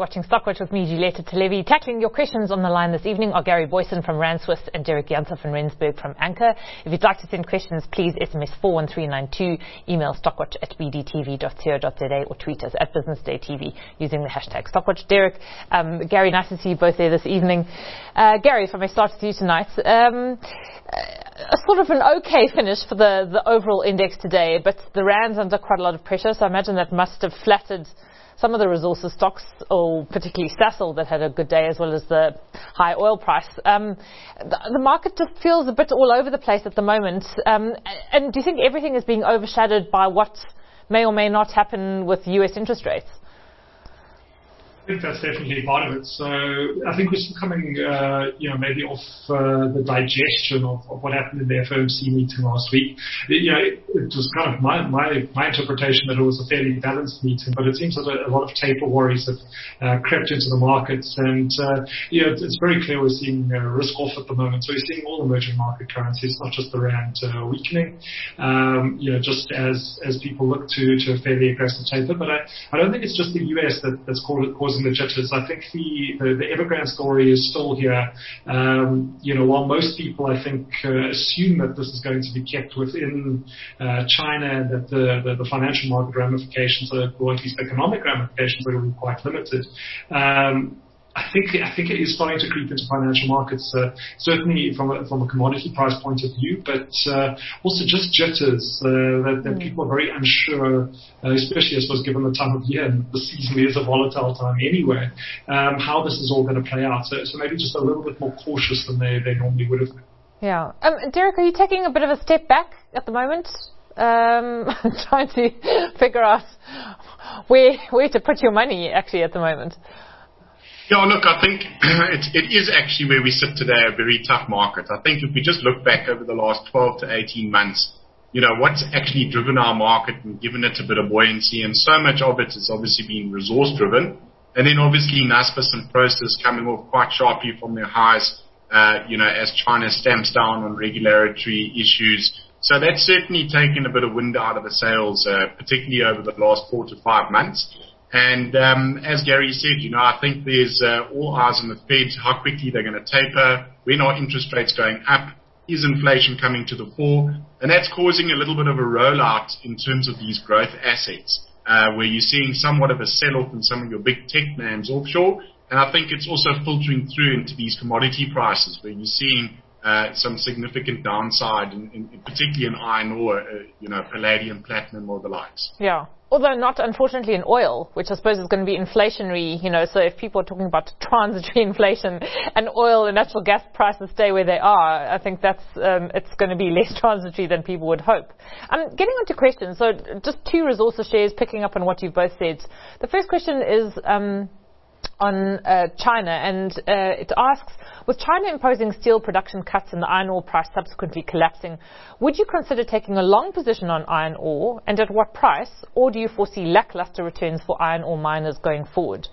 watching Stockwatch with me, Julieta Televi. Tackling your questions on the line this evening are Gary Boyson from Rand Swiss and Derek Janssen from Rensburg from Anchor. If you'd like to send questions, please SMS 41392, email stockwatch@bdtv.co.za or tweet us at BusinessDayTV using the hashtag Stockwatch. Derek, Gary, nice to see you both there this evening. Gary, if I may start with you tonight. A sort of an okay finish for the overall index today, but the Rand's under quite a lot of pressure, so I imagine that must have flattered some of the resources stocks, or particularly Sasol that had a good day, as well as the high oil price. The market just feels a bit all over the place at the moment. And do you think everything is being overshadowed by what may or may not happen with US interest rates? I think that's definitely part of it. So I think we're still coming, maybe off the digestion of what happened in the FOMC meeting last week. It was kind of my interpretation that it was a fairly balanced meeting, but it seems that a lot of taper worries have crept into the markets, and it's very clear we're seeing risk off at the moment. So we're seeing all emerging market currencies, not just the Rand, weakening. Just as people look to a fairly aggressive taper, but I don't think it's just the US that's causing the jitters. I think the Evergrande story is still here. While most people, I think, assume that this is going to be kept within China, and that the financial market ramifications, or at least economic ramifications, are going to be quite limited. I think it is starting to creep into financial markets, certainly from a commodity price point of view, but also just jitters that people are very unsure, especially I suppose given the time of year, and the season is a volatile time anyway, how this is all going to play out. So maybe just a little bit more cautious than they normally would have been. Yeah. Derek, are you taking a bit of a step back at the moment? Trying to figure out where to put your money actually at the moment. Yeah, look, I think it is actually where we sit today, a very tough market. I think if we just look back over the last 12 to 18 months, what's actually driven our market and given it a bit of buoyancy, and so much of it has obviously been resource driven. And then obviously Naspers and Prosus coming off quite sharply from their highs, as China stamps down on regulatory issues. So that's certainly taken a bit of wind out of the sails, particularly over the last 4 to 5 months. And as Gary said, I think there's all eyes on the Fed, how quickly they're going to taper, when are interest rates going up, is inflation coming to the fore, and that's causing a little bit of a rollout in terms of these growth assets, where you're seeing somewhat of a sell-off in some of your big tech names offshore, and I think it's also filtering through into these commodity prices, where you're seeing some significant downside, particularly in iron ore, palladium, platinum, or the likes. Yeah. Although not, unfortunately, in oil, which I suppose is going to be inflationary, so if people are talking about transitory inflation and oil and natural gas prices stay where they are, I think that's it's going to be less transitory than people would hope. Getting on to questions, so just 2 resources shares, picking up on what you've both said. The first question is on China, and it asks, with China imposing steel production cuts and the iron ore price subsequently collapsing, would you consider taking a long position on iron ore, and at what price, or do you foresee lackluster returns for iron ore miners going forward?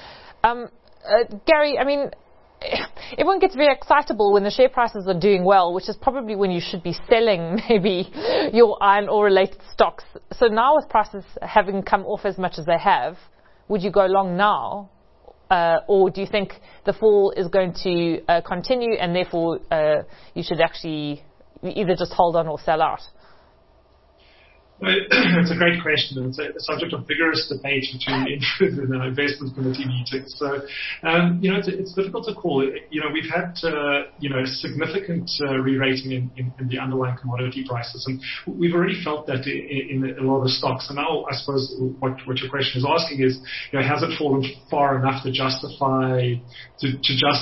Gary, everyone gets very excitable when the share prices are doing well, which is probably when you should be selling maybe your iron ore related stocks. So now with prices having come off as much as they have, would you go long now? Or do you think the fall is going to continue, and therefore you should actually either just hold on or sell out? It's a great question. It's a subject of vigorous debate between the investment committee meetings. So, it's difficult to call. We've had, significant re-rating in the underlying commodity prices, and we've already felt that in a lot of the stocks. And now, I suppose what your question is asking is, has it fallen far enough to justify the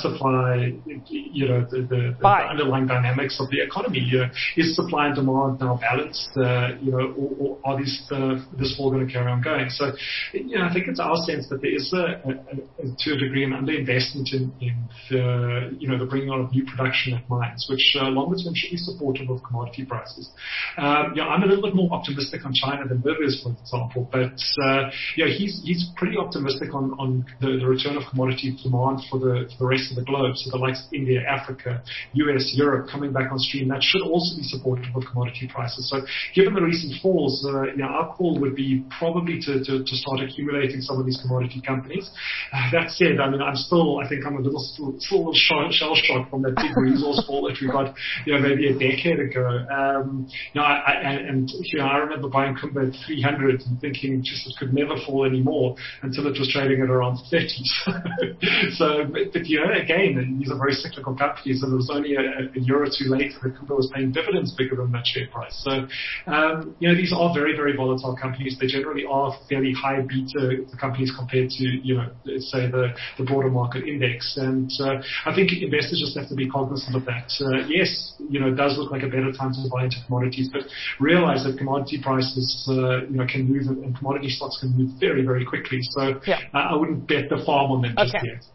underlying dynamics of the economy? Is supply and demand now balanced? Or are this fall going to carry on going? So, I think it's our sense that there is to a degree an underinvestment in the bringing on of new production at mines, which longer term should be supportive of commodity prices. I'm a little bit more optimistic on China than Merv is, for example, but he's pretty optimistic on the return of commodity demand for the rest of the globe. So the likes of India, Africa, US, Europe coming back on stream, that should also be supportive of commodity prices. So given the recent fall, calls, our call would be probably to start accumulating some of these commodity companies. That said, I think I'm a little still shell shocked from that big resource fall that we got, maybe a decade ago. I remember buying Kumba at 300 and thinking, just it could never fall anymore until it was trading at around 30. But again, these are very cyclical companies, and it was only a year or two later that Kumba was paying dividends bigger than that share price. So, these are very, very volatile companies. They generally are fairly high beta companies compared to, say the broader market index. And I think investors just have to be cognizant of that. Yes, it does look like a better time to buy into commodities, but realize that commodity prices, can move, and commodity stocks can move very, very quickly. So I wouldn't bet the farm on them just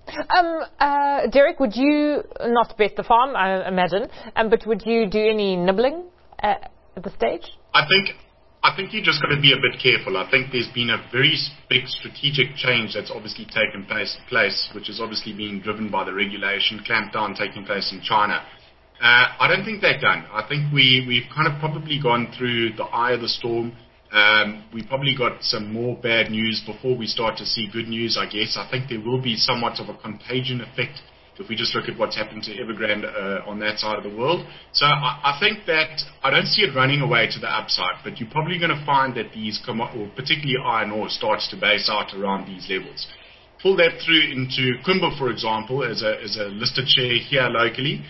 yet. Derek, would you not bet the farm, I imagine, but would you do any nibbling at the stage? I think you just got to be a bit careful. I think there's been a very big strategic change that's obviously taken place, which is obviously being driven by the regulation clampdown taking place in China. I don't think they're done. I think we've kind of probably gone through the eye of the storm. We probably got some more bad news before we start to see good news, I guess. I think there will be somewhat of a contagion effect if we just look at what's happened to Evergrande on that side of the world. So I think that I don't see it running away to the upside, but you're probably going to find that these, or particularly iron ore, starts to base out around these levels. Pull that through into Kumba, for example, as a listed share here locally.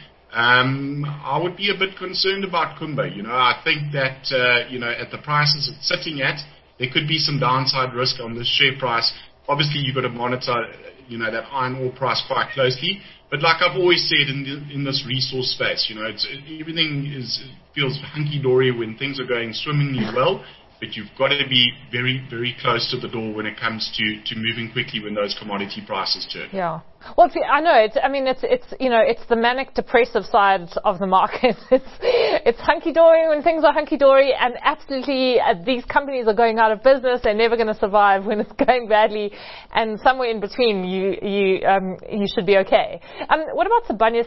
I would be a bit concerned about Kumba. I think that, at the prices it's sitting at, there could be some downside risk on this share price. Obviously, you've got to monitor, that iron ore price quite closely. But like I've always said in this resource space, everything feels hunky-dory when things are going swimmingly well. But you've got to be very, very close to the door when it comes to moving quickly when those commodity prices turn. Yeah. Well, I know. It's the manic depressive side of the market. It's hunky-dory when things are hunky-dory, and absolutely these companies are going out of business. They're never going to survive when it's going badly, and somewhere in between you should be okay. What about Sibanye?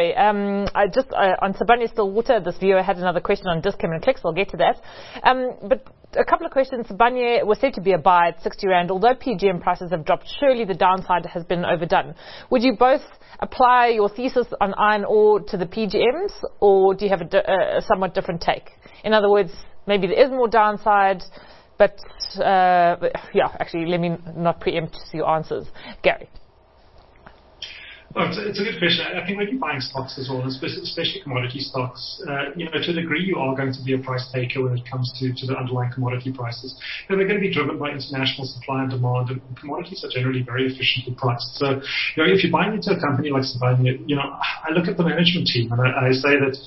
On Sibanye-Stillwater, this viewer had another question on Dis-Chem and Clicks. I'll get to that. But a couple of questions. Sibanye was said to be a buy at 60 Rand. Although PGM prices have dropped, surely the downside has been overdone. Would you both apply your thesis on iron ore to the PGMs, or do you have a somewhat different take? In other words, maybe there is more downside, but actually, let me not preempt your answers. Gary. Well, it's a good question. I think when you're buying stocks as well, especially commodity stocks, to a degree you are going to be a price taker when it comes to the underlying commodity prices. They're going to be driven by international supply and demand, and commodities are generally very efficiently priced. So, if you're buying into a company like Sibanye, I look at the management team and I say that,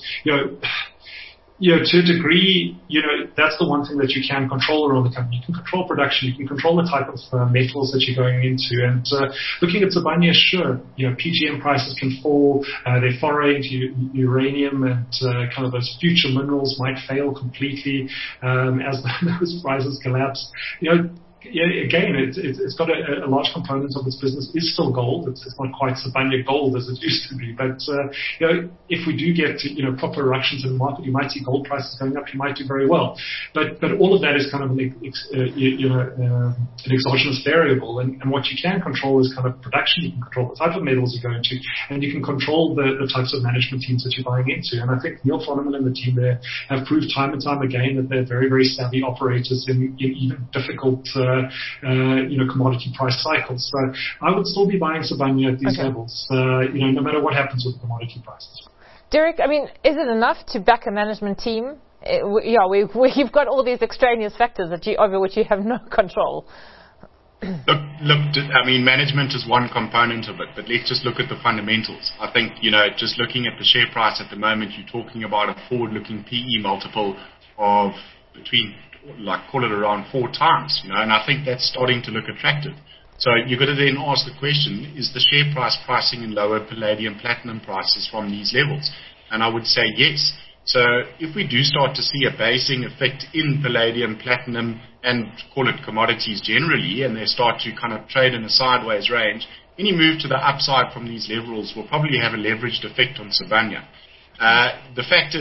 to a degree, that's the one thing that you can control around the company. You can control production. You can control the type of metals that you're going into. And looking at Sibanye, sure, PGM prices can fall. They foray into uranium, and kind of those future minerals might fail completely as those prices collapse. Again, it's got a large component of its business is still gold. It's not quite Sibanye gold as it used to be. But, if we do get to, proper eruptions in the market, you might see gold prices going up. You might do very well. But all of that is kind of an exogenous variable. And what you can control is kind of production. You can control the type of metals you go into, and you can control the types of management teams that you're buying into. And I think Neil Fonneman and the team there have proved time and time again that they're very, very savvy operators in even difficult commodity price cycles. So I would still be buying Sibanye at these levels, no matter what happens with commodity prices. Derek, is it enough to back a management team? We've got all these extraneous factors over which you have no control. Look, management is one component of it, but let's just look at the fundamentals. I think, just looking at the share price at the moment, you're talking about a forward-looking PE multiple of between, call it around 4 times, and I think that's starting to look attractive. So you've got to then ask the question, is the share price pricing in lower palladium platinum prices from these levels? And I would say yes. So if we do start to see a basing effect in palladium, platinum, and call it commodities generally, and they start to kind of trade in a sideways range, any move to the upside from these levels will probably have a leveraged effect on Sibanye. The fact is,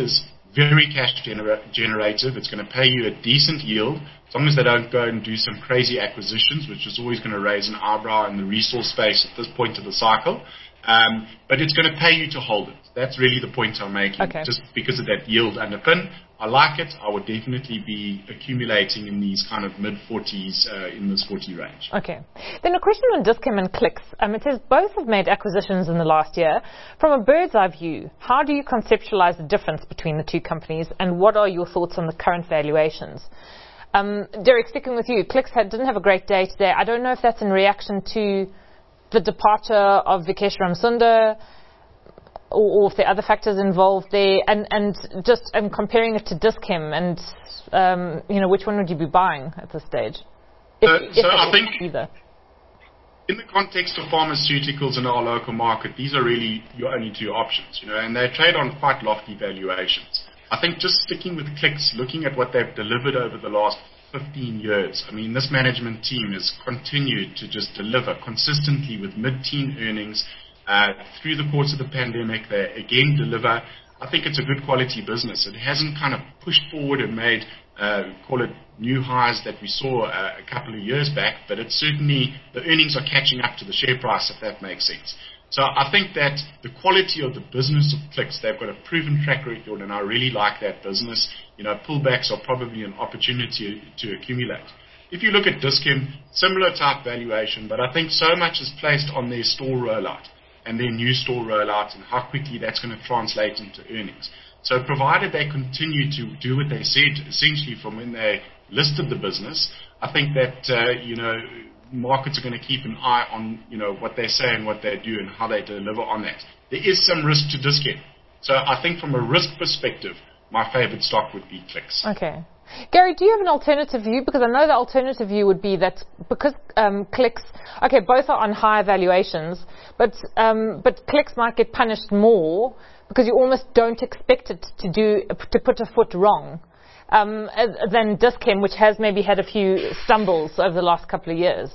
very cash generative. It's going to pay you a decent yield, as long as they don't go and do some crazy acquisitions, which is always going to raise an eyebrow in the resource space at this point of the cycle. But it's going to pay you to hold it. That's really the point I'm making. Okay. Just because of that yield underpin, I like it. I would definitely be accumulating in these kind of mid-40s, in this 40 range. Okay. Then a question on Dis-Chem and Clicks. It says both have made acquisitions in the last year. From a bird's eye view, how do you conceptualize the difference between the two companies, and what are your thoughts on the current valuations? Derek, sticking with you, Clicks didn't have a great day today. I don't know if that's in reaction to the departure of Vikesh Ramsunder, or if there are other factors involved there, and just comparing it to Dis-Chem, and which one would you be buying at this stage? I think either. In the context of pharmaceuticals in our local market, these are really your only two options, and they trade on quite lofty valuations. I think just sticking with Clicks, looking at what they've delivered over the last 15 years. This management team has continued to just deliver consistently with mid-teen earnings through the course of the pandemic. They again deliver. I think it's a good quality business. It hasn't kind of pushed forward and made, call it new highs that we saw a couple of years back, but it's certainly, the earnings are catching up to the share price, if that makes sense. So I think that the quality of the business of Clicks, they've got a proven track record, and I really like that business. Pullbacks are probably an opportunity to accumulate. If you look at Dis-Chem, similar type valuation, but I think so much is placed on their store rollout and their new store rollout and how quickly that's going to translate into earnings. So provided they continue to do what they said, essentially from when they listed the business, I think that, markets are going to keep an eye on, what they say and what they do and how they deliver on that. There is some risk to Dis-Chem. So I think from a risk perspective, my favorite stock would be Clicks. Okay. Gary, do you have an alternative view? Because I know the alternative view would be that because Clicks, both are on higher valuations, but Clicks might get punished more because you almost don't expect it to put a foot wrong. Than Dis-Chem, which has maybe had a few stumbles over the last couple of years?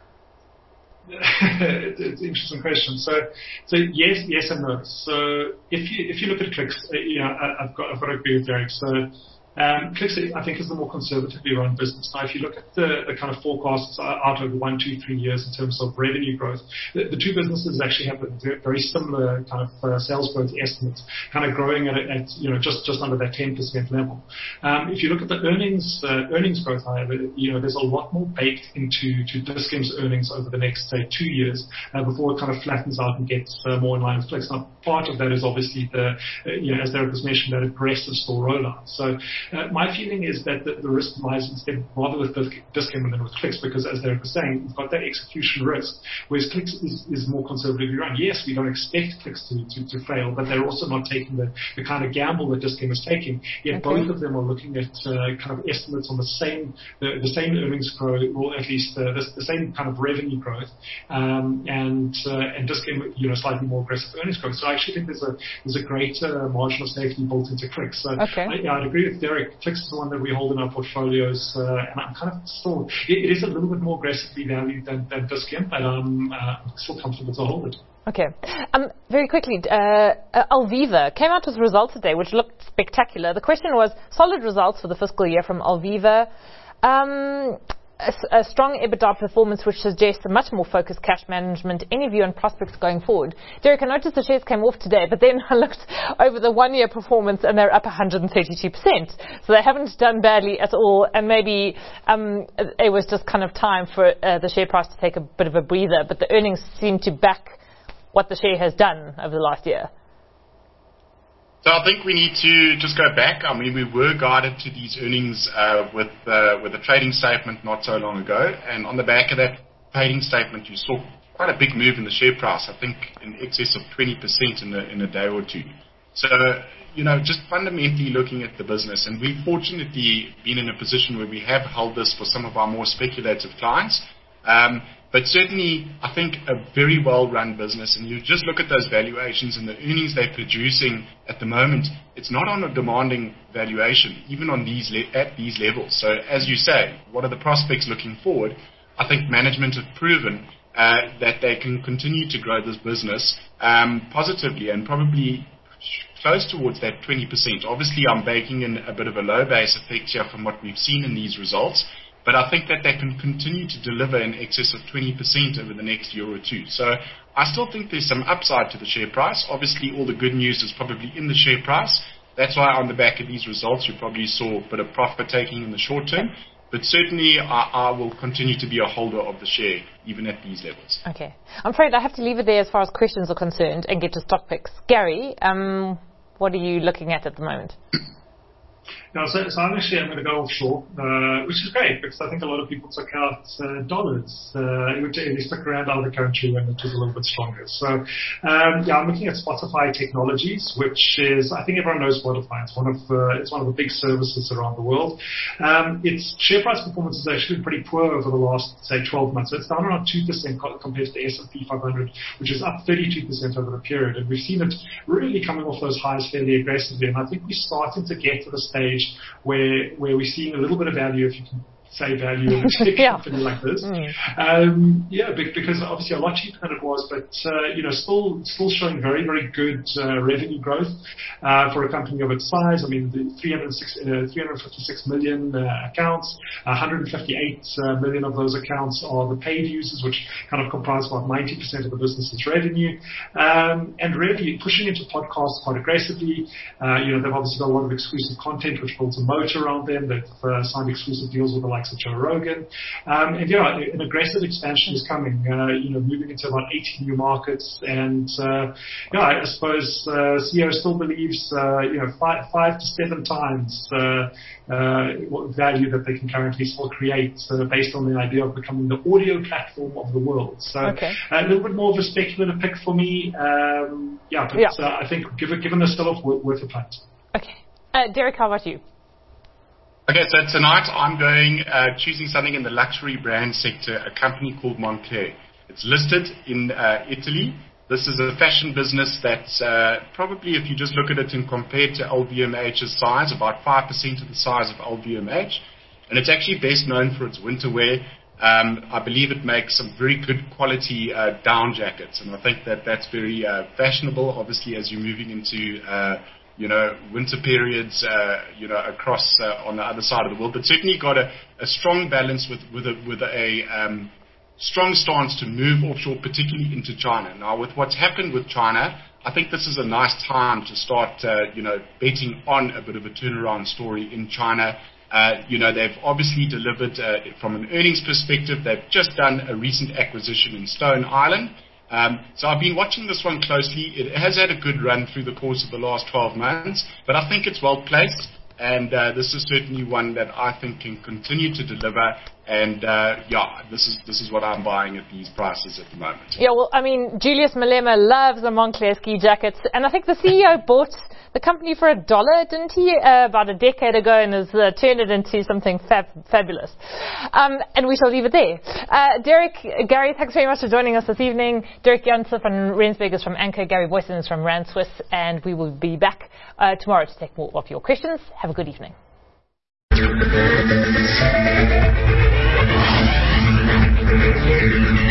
It's an interesting question. So yes and no. So if you look at Clicks, I've got to agree with Derek. So Clicks, I think, is the more conservatively run business. Now, if you look at the kind of forecasts out over 1, 2, 3 years in terms of revenue growth, the two businesses actually have a very similar kind of sales growth estimates, kind of growing at just under that 10% level. If you look at the earnings growth, however, there's a lot more baked into Dis-Chem's earnings over the next, say, 2 years before it kind of flattens out and gets more in line with Clicks. Now, part of that is obviously as Derek was mentioned, that aggressive store rollout. So my feeling is that the risk lies instead rather with Dis-Chem than with Clicks, because as Derek was saying, you've got that execution risk, whereas Clicks is more conservatively run. Yes, we don't expect Clicks to fail, but they're also not taking the kind of gamble that Dis-Chem is taking. Yet both of them are looking at kind of estimates on the same earnings growth, or at least the same kind of revenue growth, and Dis-Chem slightly more aggressive earnings growth. So I actually think there's a greater margin of safety built into Clicks. So I'd agree with Derek. Clicks is the one that we hold in our portfolios, and I'm kind of still, it is a little bit more aggressively valued than Dis-Chem, but I'm still comfortable to hold it. Okay. Very quickly, Alviva came out with results today, which looked spectacular. The question was, solid results for the fiscal year from Alviva. A strong EBITDA performance, which suggests a much more focused cash management. Any view on prospects going forward? Derek, I noticed the shares came off today, but then I looked over the 1 year performance and they're up 132%. So they haven't done badly at all, and maybe it was just kind of time for the share price to take a bit of a breather, but the earnings seem to back what the share has done over the last year. So I think we need to just go back. I mean, we were guided to these earnings with a trading statement not so long ago, and on the back of that trading statement, you saw quite a big move in the share price. I think in excess of 20% in a day or two. So just fundamentally looking at the business, and we've fortunately been in a position where we have held this for some of our more speculative clients. But certainly, I think a very well-run business, and you just look at those valuations and the earnings they're producing at the moment, it's not on a demanding valuation, even on at these levels. So as you say, what are the prospects looking forward? I think management have proven that they can continue to grow this business positively and probably close towards that 20%. Obviously, I'm baking in a bit of a low base effect here from what we've seen in these results, but I think that they can continue to deliver in excess of 20% over the next year or two. So I still think there's some upside to the share price. Obviously, all the good news is probably in the share price. That's why on the back of these results, you probably saw a bit of profit taking in the short term. But certainly, I will continue to be a holder of the share, even at these levels. Okay. I'm afraid I have to leave it there as far as questions are concerned and get to stock picks. Gary, what are you looking at the moment? No, so I'm going to go offshore, which is great because I think a lot of people took out dollars. They stuck around out of the country when it was a little bit stronger. So, I'm looking at Spotify Technologies, which is, I think everyone knows Spotify. It's one of the big services around the world. Its share price performance has actually been pretty poor over the last, say, 12 months. So it's down around 2% compared to the S&P 500, which is up 32% over the period. And we've seen it really coming off those highs fairly aggressively. And I think we're starting to get to the stage where we're seeing a little bit of value, if you can say value in a company like this. Because obviously a lot cheaper than it was, but still showing very, very good revenue growth for a company of its size. I mean, the 356 million accounts, 158 million of those accounts are the paid users, which kind of comprise about 90% of the business's revenue, and really pushing into podcasts quite aggressively. They've obviously got a lot of exclusive content which builds a moat around them. They've signed exclusive deals with the likes of Joe Rogan. An aggressive expansion is coming, moving into about 80 new markets. And, I suppose CEO still believes, 5 to 7 times what value that they can currently still create based on the idea of becoming the audio platform of the world. So a little bit more of a speculative pick for me. I think given the sell-off, worth a punt. Okay. Derek, how about you? Okay, so tonight I'm going choosing something in the luxury brand sector, a company called Moncler. It's listed in Italy. This is a fashion business that's probably, if you just look at it and compare to LVMH's size, about 5% of the size of LVMH. And it's actually best known for its winter wear. I believe it makes some very good quality down jackets. And I think that that's very fashionable, obviously, as you're moving into winter periods, across on the other side of the world, but certainly got a strong balance with a strong stance to move offshore, particularly into China. Now, with what's happened with China, I think this is a nice time to start, betting on a bit of a turnaround story in China. They've obviously delivered from an earnings perspective. They've just done a recent acquisition in Stone Island. So I've been watching this one closely. It has had a good run through the course of the last 12 months, but I think it's well placed. And this is certainly one that I think can continue to deliver. And this is what I'm buying at these prices at the moment. Yeah, well, I mean, Julius Malema loves the Moncler ski jackets, and I think the CEO bought the company for $1, didn't he, about a decade ago, and has turned it into something fabulous. And we shall leave it there. Derek, Gary, thanks very much for joining us this evening. Derek Janssen from Rensburg is from Anchor, Gary Boyson is from Rand Swiss, and we will be back tomorrow to take more of your questions. Have a good evening. Thank you.